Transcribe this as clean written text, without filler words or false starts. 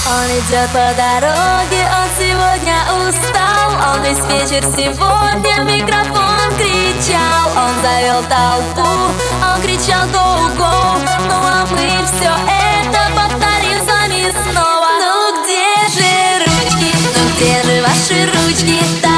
Он идет по дороге, он сегодня устал. Он весь вечер сегодня в микрофон кричал. Он завел толпу, он кричал go-go. Ну а мы все это повторим с вами снова. Ну где же ручки, ну где же ваши ручки?